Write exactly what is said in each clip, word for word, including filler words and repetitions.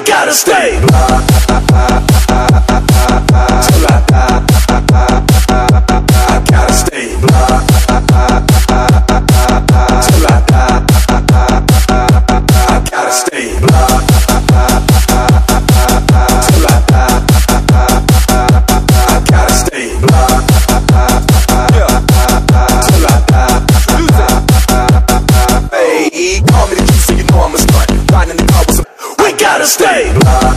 gotta stay. Gotta stay.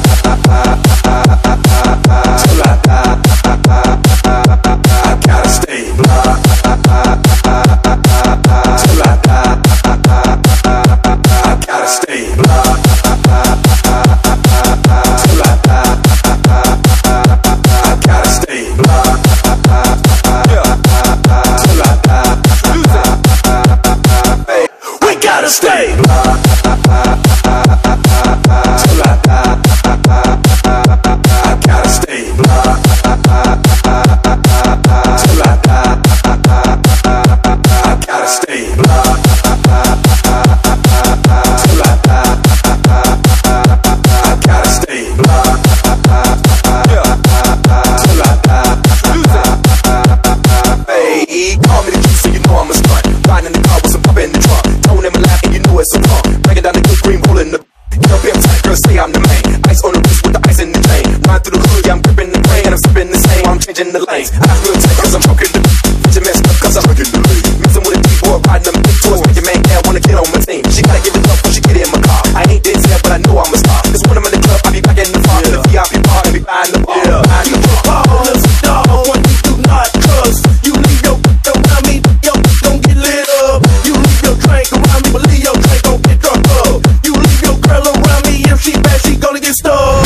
In the lanes, I feel tight cause I'm choking the bitch messed up cause I'm looking the lead. Messing with a D-boy, riding them big toys, make your man gal wanna get on my team. She gotta give it up when she get in my car. I ain't dead set, but I know I'm a star. This when I'm in the club, I be back in the park, in the V I P bar, and be buying the bar. Yeah. You ball as a dog when you do not cuz you leave your around me, yo, don't get lit up. You leave your drink around me, but leave your drink, don't get drunk up. You leave your girl around me, if she bad, she gonna get stuck.